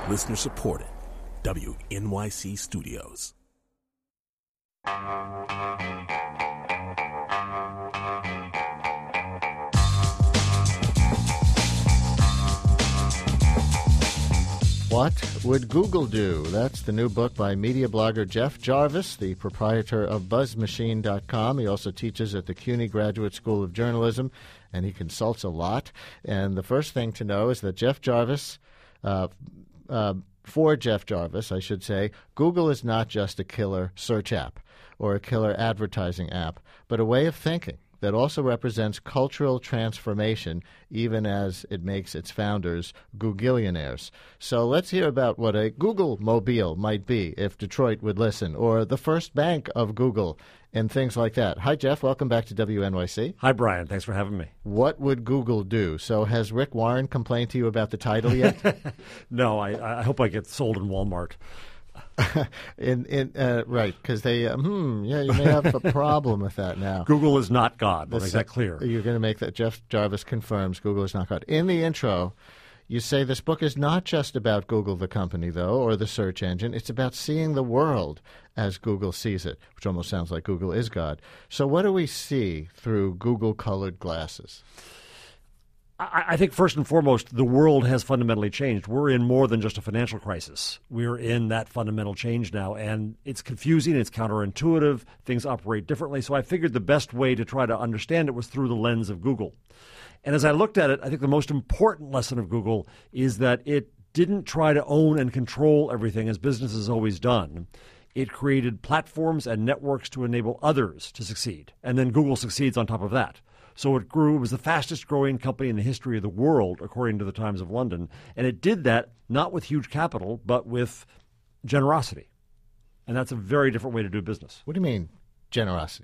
Listener supported. WNYC Studios. What Would Google Do? That's the new book by media blogger Jeff Jarvis, the proprietor of BuzzMachine.com. He also teaches at the CUNY Graduate School of Journalism, and he consults a lot. And the first thing to know is that Jeff Jarvis, for Jeff Jarvis, I should say, Google is not just a killer search app or a killer advertising app, but a way of thinking that also represents cultural transformation, even as it makes its founders Googillionaires. So let's hear about what a Google Mobile might be if Detroit would listen, or the first bank of Google, and things like that. Hi, Jeff. Welcome back to WNYC. Hi, Brian. Thanks for having me. What would Google do? So has Rick Warren complained to you about the title yet? No, I hope I get sold in Walmart. Right, because they, you may have a problem with that now. Google is not God. Let's make that clear. You're going to make that. Jeff Jarvis confirms Google is not God. In the intro, you say this book is not just about Google the company, though, or the search engine. It's about seeing the world as Google sees it, which almost sounds like Google is God. So what do we see through Google-colored glasses? I think first and foremost, the world has fundamentally changed. We're in more than just a financial crisis. We're in that fundamental change now, and it's confusing, it's counterintuitive, things operate differently. So I figured the best way to try to understand it was through the lens of Google. And as I looked at it, I think the most important lesson of Google is that it didn't try to own and control everything as business has always done. It created platforms and networks to enable others to succeed, and then Google succeeds on top of that. So it grew. It was the fastest growing company in the history of the world, according to the Times of London. And it did that not with huge capital, but with generosity. And that's a very different way to do business. What do you mean, generosity?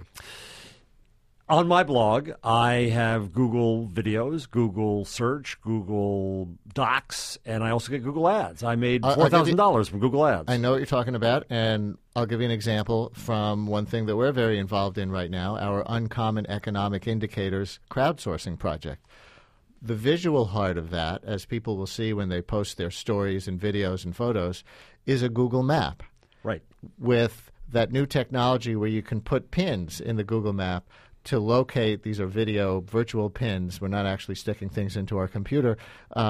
On my blog, I have Google videos, Google search, Google Docs, and I also get Google ads. I made $4,000 from Google ads. I know what you're talking about, and I'll give you an example from one thing that we're very involved in right now, our Uncommon Economic Indicators crowdsourcing project. The visual heart of that, as people will see when they post their stories and videos and photos, is a Google map. Right. With that new technology where you can put pins in the Google map to locate, these are video virtual pins, we're not actually sticking things into our computer,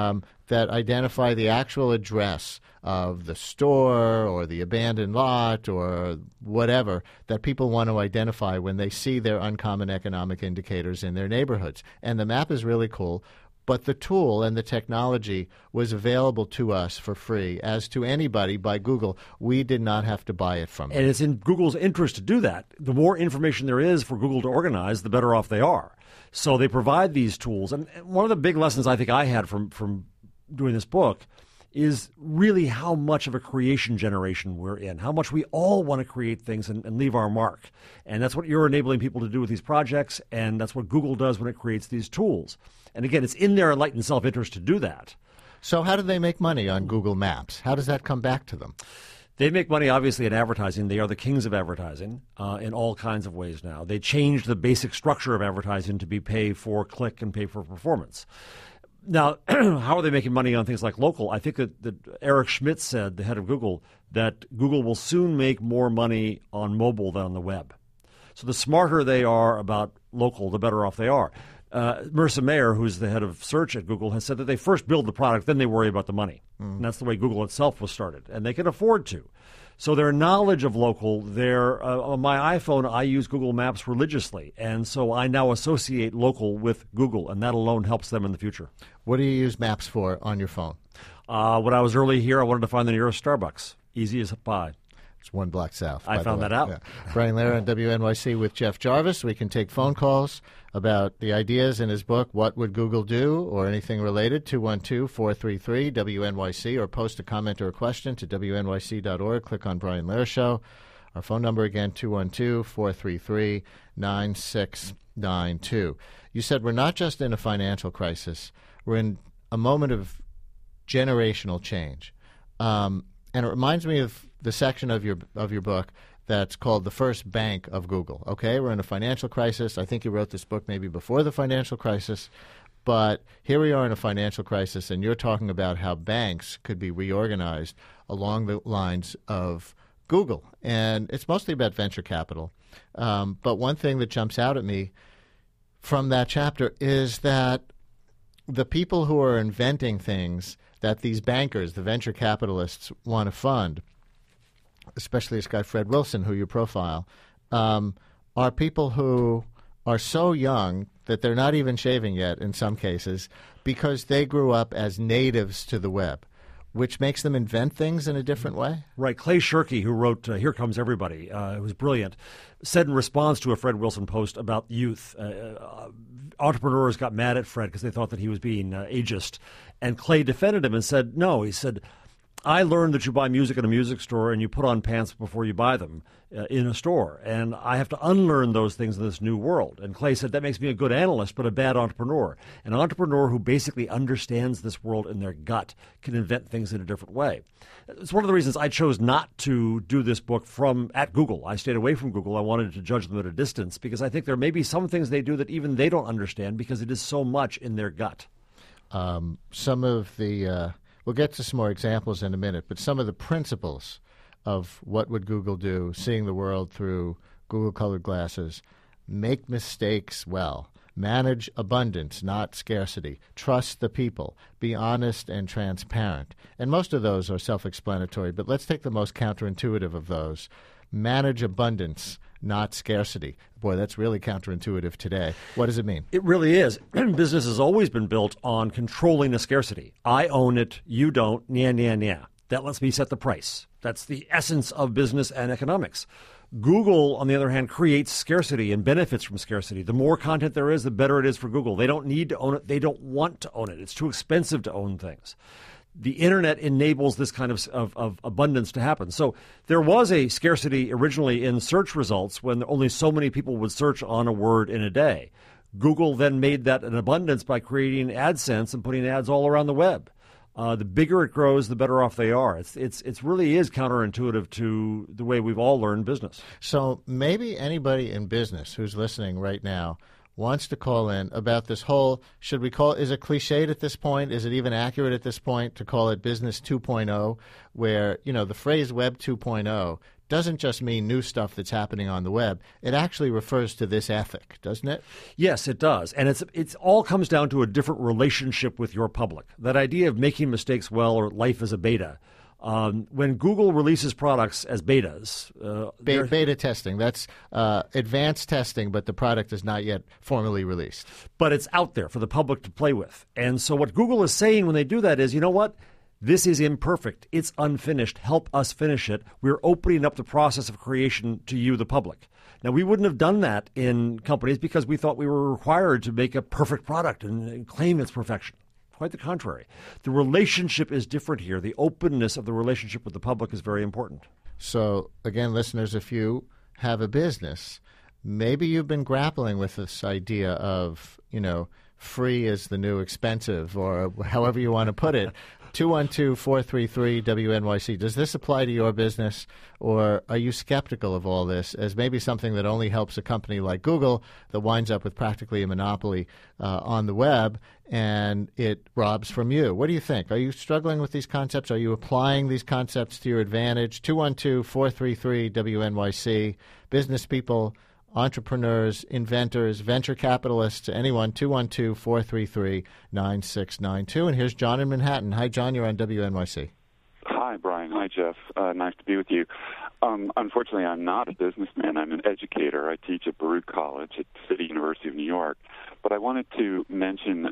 that identify the actual address of the store or the abandoned lot or whatever that people want to identify when they see their uncommon economic indicators in their neighborhoods. And the map is really cool. But the tool and the technology was available to us for free, as to anybody by Google. We did not have to buy it from them. And it's in Google's interest to do that. The more information there is for Google to organize, the better off they are. So they provide these tools. And one of the big lessons I think I had from doing this book is really how much of a creation generation we're in, how much we all want to create things and leave our mark. And that's what you're enabling people to do with these projects, and that's what Google does when it creates these tools. And again, it's in their enlightened self-interest to do that. So how do they make money on Google Maps? How does that come back to them? They make money, obviously, in advertising. They are the kings of advertising in all kinds of ways now. They changed the basic structure of advertising to be pay for click and pay for performance. Now, how are they making money on things like local? I think that Eric Schmidt said, the head of Google, that Google will soon make more money on mobile than on the web. So the smarter they are about local, the better off they are. Marissa Mayer, who's the head of search at Google, has said that they first build the product, then they worry about the money. And that's the way Google itself was started. And they can afford to. So their knowledge of local, on my iPhone, I use Google Maps religiously. And so I now associate local with Google, and that alone helps them in the future. What do you use Maps for on your phone? When I was early here, I wanted to find the nearest Starbucks. Easy as pie. It's one block south. I found that out. Yeah. Brian Lehrer on WNYC with Jeff Jarvis. We can take phone calls about the ideas in his book, What Would Google Do, or anything related, 212-433-WNYC, or post a comment or a question to WNYC.org. Click on Brian Lehrer Show. Our phone number again, 212-433-9692. You said we're not just in a financial crisis. We're in a moment of generational change. And it reminds me of the section of your book that's called The First Bank of Google. Okay, we're in a financial crisis. I think you wrote this book maybe before the financial crisis. But here we are in a financial crisis, and you're talking about how banks could be reorganized along the lines of Google. And it's mostly about venture capital. But one thing that jumps out at me from that chapter is that the people who are inventing things that these bankers, the venture capitalists, want to fund, especially this guy Fred Wilson, who you profile, are people who are so young that they're not even shaving yet in some cases because they grew up as natives to the web, which makes them invent things in a different way? Right. Clay Shirky, who wrote Here Comes Everybody, it was brilliant, said in response to a Fred Wilson post about youth, entrepreneurs got mad at Fred because they thought that he was being ageist. And Clay defended him and said, no, he said, I learned that you buy music in a music store and you put on pants before you buy them in a store. And I have to unlearn those things in this new world. And Clay said, that makes me a good analyst, but a bad entrepreneur. An entrepreneur who basically understands this world in their gut can invent things in a different way. It's one of the reasons I chose not to do this book at Google. I stayed away from Google. I wanted to judge them at a distance because I think there may be some things they do that even they don't understand because it is so much in their gut. Some of the we'll get to some more examples in a minute, but some of the principles of what would Google do, seeing the world through Google-colored glasses, make mistakes well, manage abundance, not scarcity, trust the people, be honest and transparent. And most of those are self-explanatory, but let's take the most counterintuitive of those. Manage abundance, not scarcity. Boy, that's really counterintuitive today. What does it mean? It really is. Business has always been built on controlling the scarcity. I own it, you don't, nya, nya, nya. That lets me set the price. That's the essence of business and economics. Google, on the other hand, creates scarcity and benefits from scarcity. The more content there is, the better it is for Google. They don't need to own it. They don't want to own it. It's too expensive to own things. The internet enables this kind of abundance to happen. So there was a scarcity originally in search results when only so many people would search on a word in a day. Google then made that an abundance by creating AdSense and putting ads all around the web. The bigger it grows, the better off they are. It's really is counterintuitive to the way we've all learned business. So maybe anybody in business who's listening right now wants to call in about this whole, is it cliched at this point? Is it even accurate at this point to call it Business 2.0, where, the phrase Web 2.0 doesn't just mean new stuff that's happening on the web. It actually refers to this ethic, doesn't it? Yes, it does. And it's all comes down to a different relationship with your public. That idea of making mistakes well or life as a beta. When Google releases products as betas, beta testing, that's advanced testing, but the product is not yet formally released. But it's out there for the public to play with. And so what Google is saying when they do that is, you know what? This is imperfect. It's unfinished. Help us finish it. We're opening up the process of creation to you, the public. Now, we wouldn't have done that in companies because we thought we were required to make a perfect product and claim its perfection. Quite the contrary. The relationship is different here. The openness of the relationship with the public is very important. So, again, listeners, if you have a business, maybe you've been grappling with this idea of, free is the new expensive, or however you want to put it. 212-433-WNYC. Does this apply to your business, or are you skeptical of all this as maybe something that only helps a company like Google that winds up with practically a monopoly on the web, and it robs from you? What do you think? Are you struggling with these concepts? Are you applying these concepts to your advantage? 212-433-WNYC. Business people, entrepreneurs, inventors, venture capitalists, anyone, 212-433-9692. And here's John in Manhattan. Hi, John. You're on WNYC. Hi, Brian. Hi, Jeff. Nice to be with you. Unfortunately, I'm not a businessman. I'm an educator. I teach at Baruch College at City University of New York. But I wanted to mention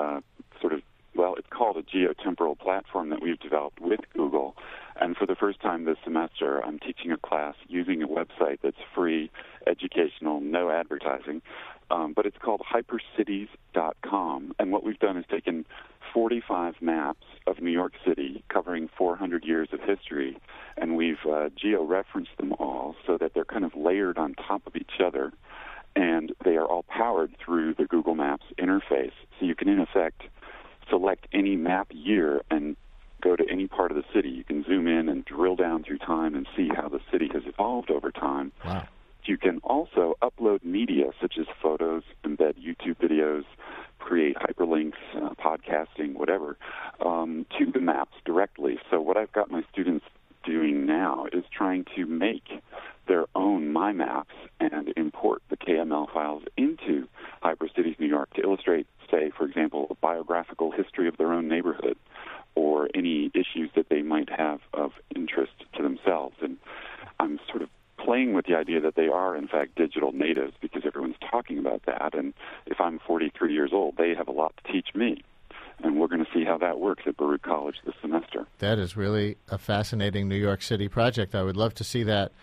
it's called a geotemporal platform that we've developed with Google. And for the first time this semester, I'm teaching a class using a website that's free, educational, no advertising. But it's called hypercities.com. And what we've done is taken 45 maps of New York City covering 400 years of history, and we've geo-referenced them all so that they're kind of layered on top of each other, and they are all powered through the Google Maps interface. So you can, in effect, select any map year and go to any part of the city. You can zoom in and drill down through time and see how the city has evolved over time. Wow. You can also upload media such as photos, embed YouTube videos, create hyperlinks, podcasting, whatever, to the maps directly. So what I've got my students doing now is trying to make their own My Maps and import the KML files into HyperCities New York to illustrate, say, for example, a biographical history of their own neighborhood or any issues that they might have of interest to themselves. And I'm sort of playing with the idea that they are, in fact, digital natives because everyone's talking about that. And if I'm 43 years old, they have a lot to teach me. And we're going to see how that works at Baruch College this semester. That is really a fascinating New York City project. I would love to see that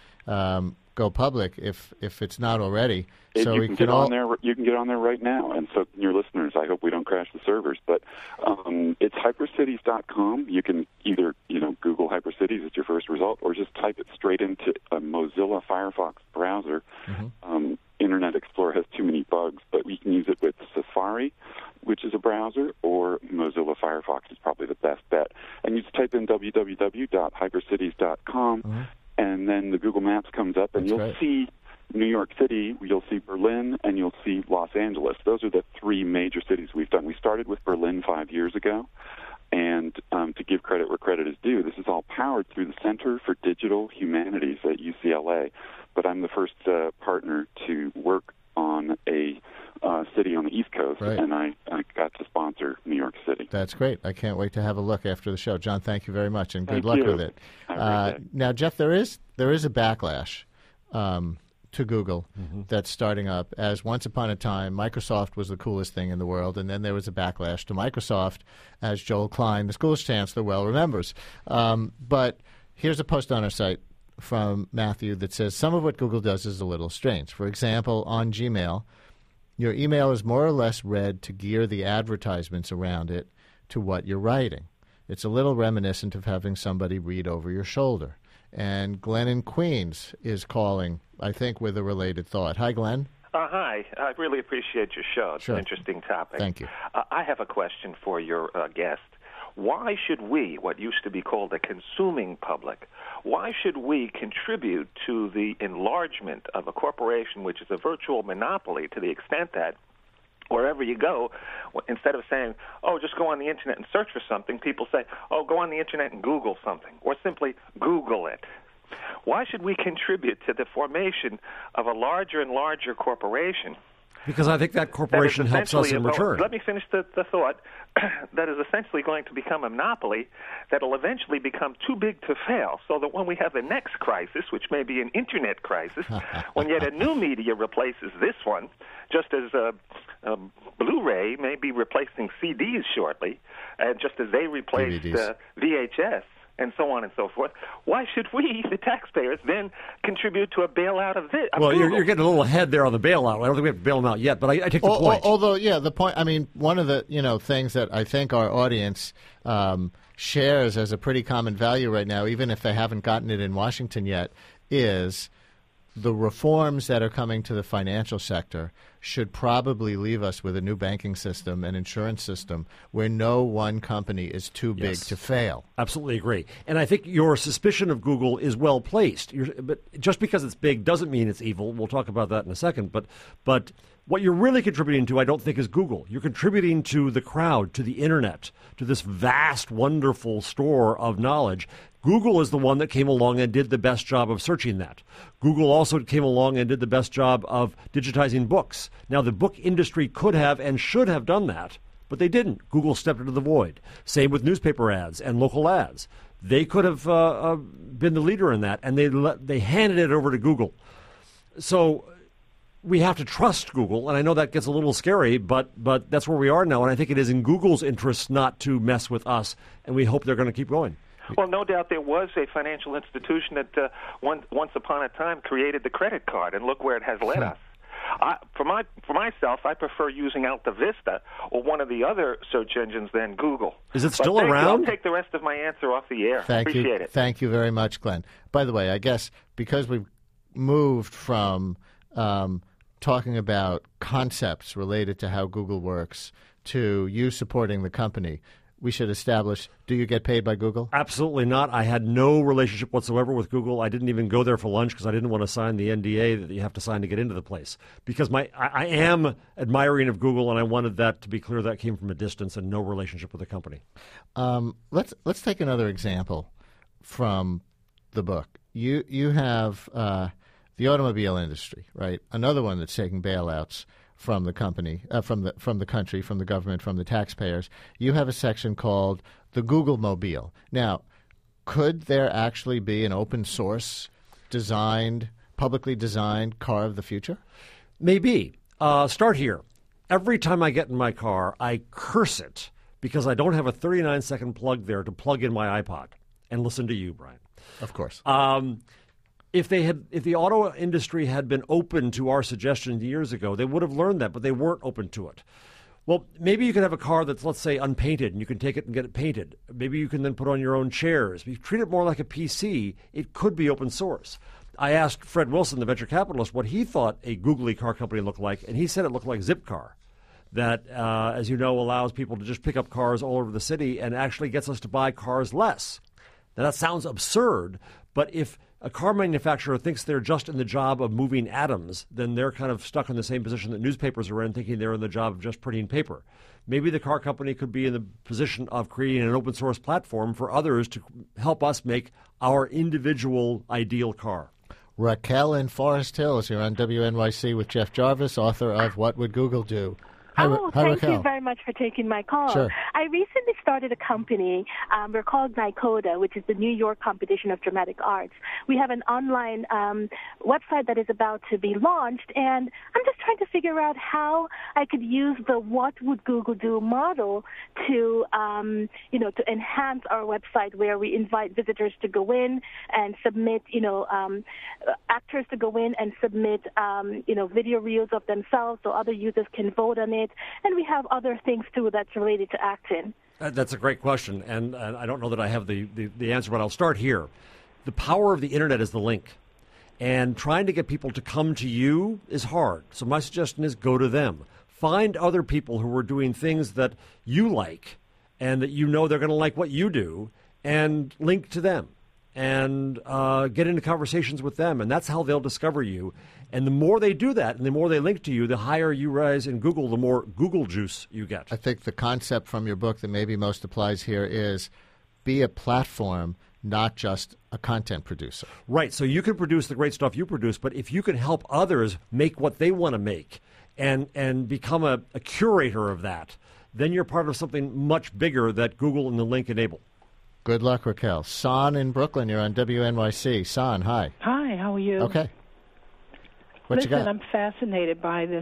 go public if it's not already. So you can get on there. You can get on there right now. And so, your listeners, I hope we don't crash the servers. But it's hypercities.com. You can either Google HyperCities as your first result, or just type it straight into a Mozilla Firefox browser. Mm-hmm. Internet Explorer has too many bugs, but we can use it with Safari, which is a browser, or Mozilla Firefox is probably the best bet. And you just type in www.hypercities.com, mm-hmm. and then the Google Maps comes up, and you'll see New York City, you'll see Berlin, and you'll see Los Angeles. Those are the three major cities we've done. We started with Berlin 5 years ago, and to give credit where credit is due, this is all powered through the Center for Digital Humanities at UCLA. But I'm the first partner to work on a city on the East Coast, right. And I got to sponsor New York City. That's great. I can't wait to have a look after the show. John, thank you very much, and good luck with it. Now, Jeff, there is a backlash to Google mm-hmm. that's starting up, as once upon a time Microsoft was the coolest thing in the world, and then there was a backlash to Microsoft, as Joel Klein, the school's chancellor, well remembers. But here's a post on our site from Matthew that says, some of what Google does is a little strange. For example, on Gmail, your email is more or less read to gear the advertisements around it to what you're writing. It's a little reminiscent of having somebody read over your shoulder. And Glenn in Queens is calling, I think, with a related thought. Hi, Glenn. Hi. I really appreciate your show. It's an interesting topic. Thank you. I have a question for your guest. Why should we, what used to be called the consuming public, why should we contribute to the enlargement of a corporation which is a virtual monopoly to the extent that wherever you go, instead of saying, just go on the Internet and search for something, people say, go on the Internet and Google something, or simply Google it. Why should we contribute to the formation of a larger and larger corporation? Because I think that corporation helps us in return. Let me finish the thought. That is essentially going to become a monopoly that will eventually become too big to fail, so that when we have the next crisis, which may be an Internet crisis, when yet a new media replaces this one, just as Blu-ray may be replacing CDs shortly, and just as they replaced VHS, and so on and so forth. Why should we, the taxpayers, then contribute to a bailout of this? Well, you're getting a little ahead there on the bailout. I don't think we have to bail them out yet, but I take the point. Although, the point, I mean, one of the things that I think our audience shares as a pretty common value right now, even if they haven't gotten it in Washington yet, is the reforms that are coming to the financial sector should probably leave us with a new banking system and insurance system where no one company is too big to fail. Absolutely agree. And I think your suspicion of Google is well placed. But just because it's big doesn't mean it's evil. We'll talk about that in a second. But what you're really contributing to, I don't think, is Google. You're contributing to the crowd, to the Internet, to this vast, wonderful store of knowledge. Google is the one that came along and did the best job of searching that. Google also came along and did the best job of digitizing books. Now, the book industry could have and should have done that, but they didn't. Google stepped into the void. Same with newspaper ads and local ads. They could have been the leader in that, and they handed it over to Google. So we have to trust Google, and I know that gets a little scary, but that's where we are now, and I think it is in Google's interest not to mess with us, and we hope they're going to keep going. Well, no doubt there was a financial institution that once upon a time created the credit card, and look where it has led us. For myself, I prefer using Alta Vista or one of the other search engines than Google. Is it still around? I'll take the rest of my answer off the air. Appreciate it. Thank you very much, Glenn. By the way, I guess because we've moved from talking about concepts related to how Google works to you supporting the company, we should establish, do you get paid by Google? Absolutely not. I had no relationship whatsoever with Google. I didn't even go there for lunch because I didn't want to sign the NDA that you have to sign to get into the place. Because I am admiring of Google, and I wanted that to be clear that came from a distance and no relationship with the company. Let's take another example from the book. You have the automobile industry, right? Another one that's taking bailouts from the company, from the country, from the government, from the taxpayers. You have a section called the Google Mobile. Now, could there actually be an open source publicly designed car of the future? Maybe. Start here. Every time I get in my car, I curse it because I don't have a 39-second plug there to plug in my iPod and listen to you, Brian. Of course. If the auto industry had been open to our suggestions years ago, they would have learned that, but they weren't open to it. Well, maybe you could have a car that's, let's say, unpainted, and you can take it and get it painted. Maybe you can then put on your own chairs. If you treat it more like a PC, it could be open source. I asked Fred Wilson, the venture capitalist, what he thought a googly car company looked like, and he said it looked like Zipcar, that, as you know, allows people to just pick up cars all over the city and actually gets us to buy cars less. Now, that sounds absurd, but if a car manufacturer thinks they're just in the job of moving atoms, then they're kind of stuck in the same position that newspapers are in, thinking they're in the job of just printing paper. Maybe the car company could be in the position of creating an open source platform for others to help us make our individual ideal car. Raquel in Forest Hills here on WNYC with Jeff Jarvis, author of What Would Google Do? Thank Raquel. you very much for taking my call. Sure. I recently started a company. We're called NYCODA, which is the New York Competition of Dramatic Arts. We have an online website that is about to be launched, and I'm just trying to figure out how I could use the What Would Google Do model to, to enhance our website, where we invite visitors to go in and submit, actors to go in and submit, video reels of themselves so other users can vote on it. And we have other things, too, that's related to acting. That's a great question, and I don't know that I have the answer, but I'll start here. The power of the Internet is the link, and trying to get people to come to you is hard. So my suggestion is go to them. Find other people who are doing things that you like and that you know they're going to like what you do, and link to them and get into conversations with them, and that's how they'll discover you. And the more they do that and the more they link to you, the higher you rise in Google, the more Google juice you get. I think the concept from your book that maybe most applies here is be a platform, not just a content producer. Right. So you can produce the great stuff you produce, but if you can help others make what they want to make and become a curator of that, then you're part of something much bigger that Google and the link enable. Good luck, Raquel. San in Brooklyn, you're on WNYC. San, hi. Hi, how are you? Okay. What you got? I'm fascinated by this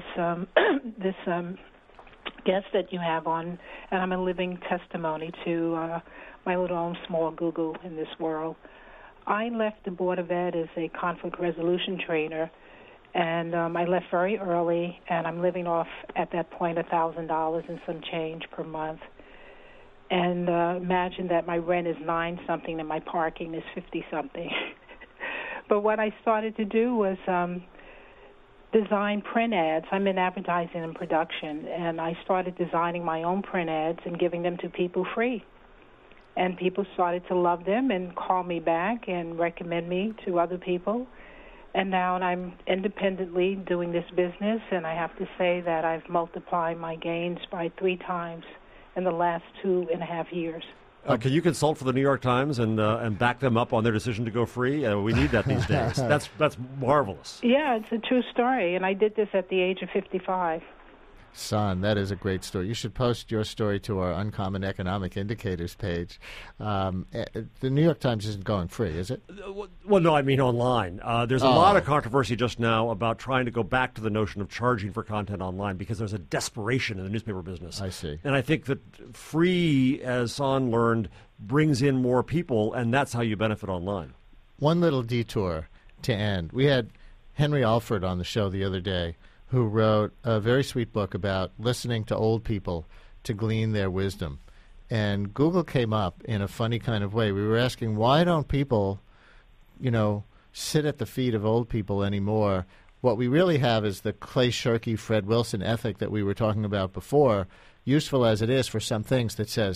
guest that you have on, and I'm a living testimony to my little own small Google in this world. I left the Board of Ed as a conflict resolution trainer, and I left very early, and I'm living off, at that point, $1,000 and some change per month. And imagine that my rent is $9-something and my parking is $50-something. But what I started to do was design print ads. I'm in advertising and production, and I started designing my own print ads and giving them to people free. And people started to love them and call me back and recommend me to other people. And now I'm independently doing this business, and I have to say that I've multiplied my gains by 3 times in the last 2.5 years. Can you consult for the New York Times and back them up on their decision to go free? We need that these days. That's marvelous. Yeah, it's a true story, and I did this at the age of 55. Son, that is a great story. You should post your story to our Uncommon Economic Indicators page. The New York Times isn't going free, is it? Well, no, I mean online. There's a lot of controversy just now about trying to go back to the notion of charging for content online because there's a desperation in the newspaper business. I see. And I think that free, as Son learned, brings in more people, and that's how you benefit online. One little detour to end. We had Henry Alford on the show the other day, who wrote a very sweet book about listening to old people to glean their wisdom. And Google came up in a funny kind of way. We were asking, why don't people, sit at the feet of old people anymore? What we really have is the Clay Shirky, Fred Wilson ethic that we were talking about before, useful as it is for some things, that says,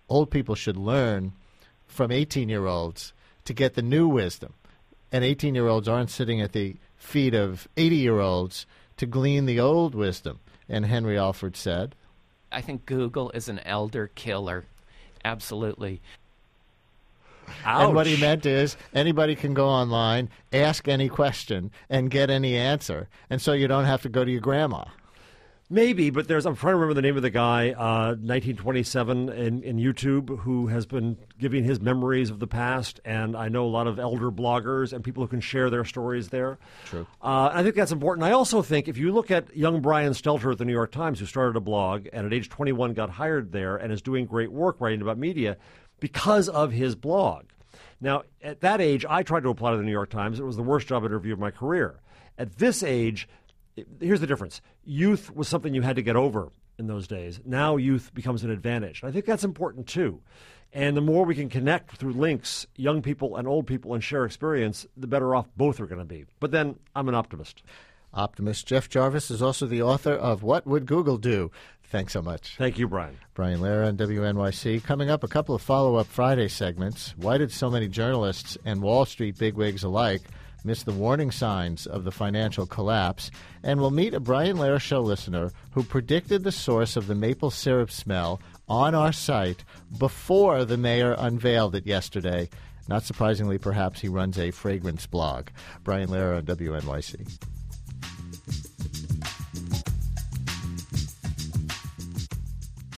old people should learn from 18-year-olds to get the new wisdom. And 18-year-olds aren't sitting at the feet of 80-year-olds to glean the old wisdom. And Henry Alford said, I think Google is an elder killer. Absolutely. Ouch. And what he meant is anybody can go online, ask any question, and get any answer. And so you don't have to go to your grandma. Maybe, but I'm trying to remember the name of the guy, 1927 in YouTube, who has been giving his memories of the past. And I know a lot of elder bloggers and people who can share their stories there. True. I think that's important. I also think if you look at young Brian Stelter at the New York Times, who started a blog and at age 21 got hired there and is doing great work writing about media because of his blog. Now, at that age, I tried to apply to the New York Times. It was the worst job interview of my career. At this age, here's the difference. Youth was something you had to get over in those days. Now youth becomes an advantage. And I think that's important too. And the more we can connect through links, young people and old people, and share experience, the better off both are going to be. But then I'm an optimist. Optimist Jeff Jarvis is also the author of What Would Google Do? Thanks so much. Thank you, Brian. Brian Lehrer on WNYC. Coming up, a couple of follow-up Friday segments. Why did so many journalists and Wall Street bigwigs alike miss the warning signs of the financial collapse? And we'll meet a Brian Lehrer Show listener who predicted the source of the maple syrup smell on our site before the mayor unveiled it yesterday. Not surprisingly, perhaps he runs a fragrance blog. Brian Lehrer on WNYC.